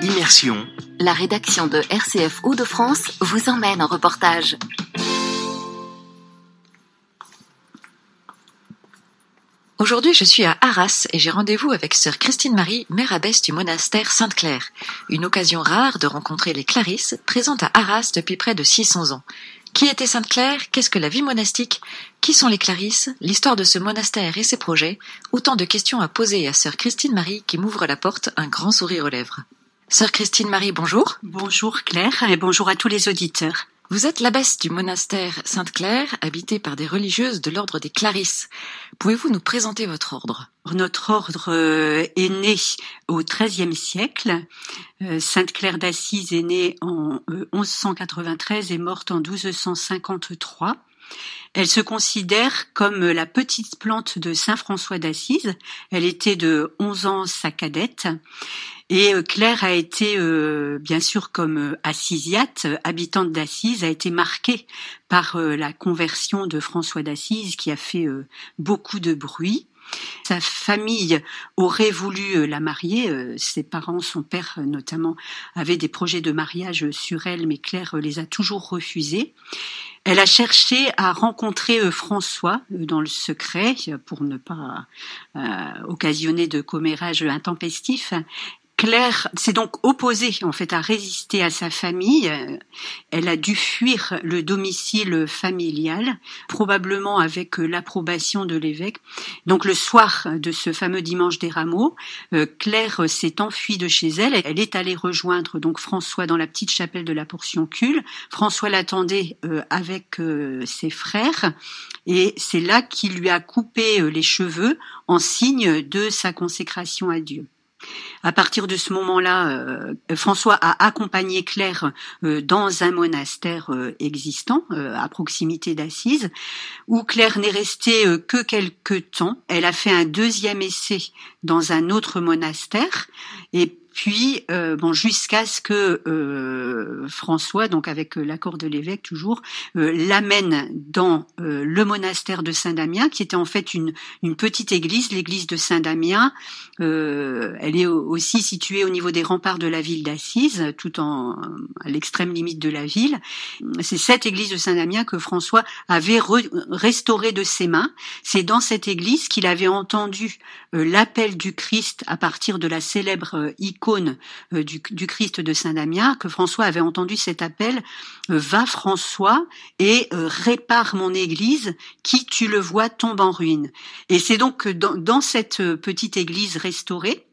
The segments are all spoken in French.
Immersion. La rédaction de RCF Hauts-de-France vous emmène en reportage. Aujourd'hui, je suis à Arras et j'ai rendez-vous avec sœur Christine-Marie, mère abbesse du monastère Sainte-Claire. Une occasion rare de rencontrer les Clarisses, présentes à Arras depuis près de 600 ans. Qui était Sainte-Claire? Qu'est-ce que la vie monastique? Qui sont les Clarisses? L'histoire de ce monastère et ses projets? Autant de questions à poser à sœur Christine-Marie qui m'ouvre la porte, un grand sourire aux lèvres. Sœur Christine-Marie, bonjour. Bonjour Claire et bonjour à tous les auditeurs. Vous êtes l'abbesse du monastère Sainte-Claire, habité par des religieuses de l'ordre des Clarisses. Pouvez-vous nous présenter votre ordre? Notre ordre est né au XIIIe siècle. Sainte Claire d'Assise est née en 1193 et morte en 1253. Elle se considère comme la petite plante de Saint François d'Assise. Elle était de 11 ans sa cadette. Et Claire a été, bien sûr, comme assisiate, habitante d'Assise, a été marquée par la conversion de François d'Assise qui a fait beaucoup de bruit. Sa famille aurait voulu la marier, ses parents, son père notamment, avait des projets de mariage sur elle, mais Claire les a toujours refusés. Elle a cherché à rencontrer François dans le secret pour ne pas occasionner de commérage intempestif. Claire s'est donc opposée en fait à résister à sa famille. Elle a dû fuir le domicile familial, probablement avec l'approbation de l'évêque. Donc le soir de ce fameux dimanche des Rameaux, Claire s'est enfuie de chez elle. Elle est allée rejoindre donc François dans la petite chapelle de la Portioncule. François l'attendait avec ses frères. Et c'est là qu'il lui a coupé les cheveux en signe de sa consécration à Dieu. À partir de ce moment-là, François a accompagné Claire dans un monastère existant à proximité d'Assise, où Claire n'est restée que quelque temps. Elle a fait un deuxième essai dans un autre monastère et puis, jusqu'à ce que François, donc avec l'accord de l'évêque toujours, l'amène dans le monastère de Saint-Damien, qui était en fait une petite église, l'église de Saint-Damien. Elle est aussi située au niveau des remparts de la ville d'Assise, à l'extrême limite de la ville. C'est cette église de Saint-Damien que François avait restaurée de ses mains. C'est dans cette église qu'il avait entendu l'appel du Christ à partir de la célèbre icône du Christ de Saint-Damien, que François avait entendu cet appel « Va François et répare mon église qui, tu le vois, tombe en ruine ». Et c'est donc dans cette petite église restaurée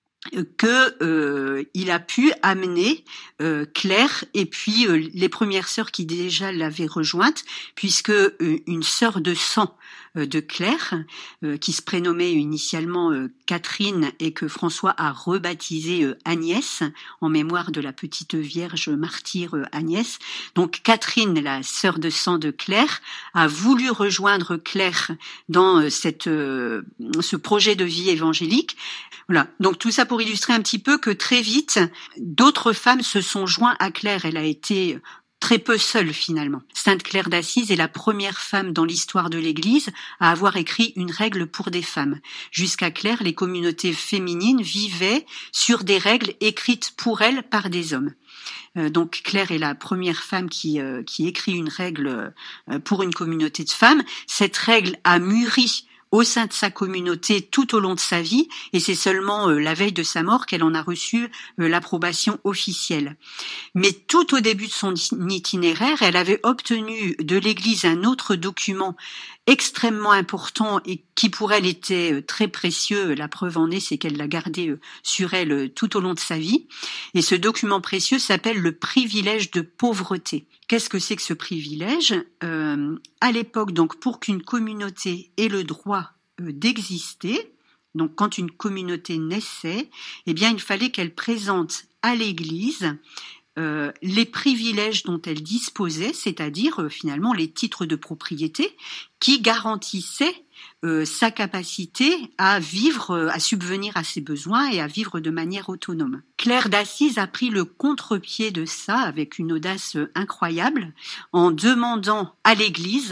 que il a pu amener Claire et puis les premières sœurs qui déjà l'avaient rejointe, puisque une sœur de sang de Claire, qui se prénommait initialement Catherine et que François a rebaptisée Agnès en mémoire de la petite vierge martyre Agnès. Donc Catherine, la sœur de sang de Claire, a voulu rejoindre Claire dans ce projet de vie évangélique. Voilà. Donc tout ça pour illustrer un petit peu que très vite, d'autres femmes se sont jointes à Claire. Elle a été très peu seule finalement. Sainte Claire d'Assise est la première femme dans l'histoire de l'Église à avoir écrit une règle pour des femmes. Jusqu'à Claire, les communautés féminines vivaient sur des règles écrites pour elles par des hommes. Donc Claire est la première femme qui écrit une règle pour une communauté de femmes. Cette règle a mûri au sein de sa communauté tout au long de sa vie, et c'est seulement la veille de sa mort qu'elle en a reçu l'approbation officielle. Mais tout au début de son itinéraire, elle avait obtenu de l'Église un autre document extrêmement important et qui pour elle était très précieux. La preuve en est, c'est qu'elle l'a gardé sur elle tout au long de sa vie. Et ce document précieux s'appelle le privilège de pauvreté. Qu'est-ce que c'est que ce privilège ? À l'époque, donc, pour qu'une communauté ait le droit d'exister, donc quand une communauté naissait, eh bien, il fallait qu'elle présente à l'Église les privilèges dont elle disposait, c'est-à-dire finalement les titres de propriété qui garantissaient sa capacité à vivre, à subvenir à ses besoins et à vivre de manière autonome. Claire d'Assise a pris le contre-pied de ça avec une audace incroyable en demandant à l'Église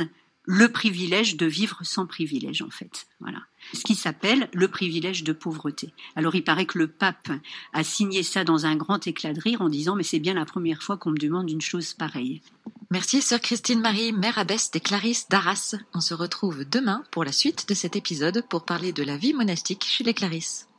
le privilège de vivre sans privilège, en fait. Voilà. Ce qui s'appelle le privilège de pauvreté. Alors, il paraît que le pape a signé ça dans un grand éclat de rire en disant « Mais c'est bien la première fois qu'on me demande une chose pareille ». Merci sœur Christine Marie, mère abbesse des Clarisses d'Arras. On se retrouve demain pour la suite de cet épisode pour parler de la vie monastique chez les Clarisses.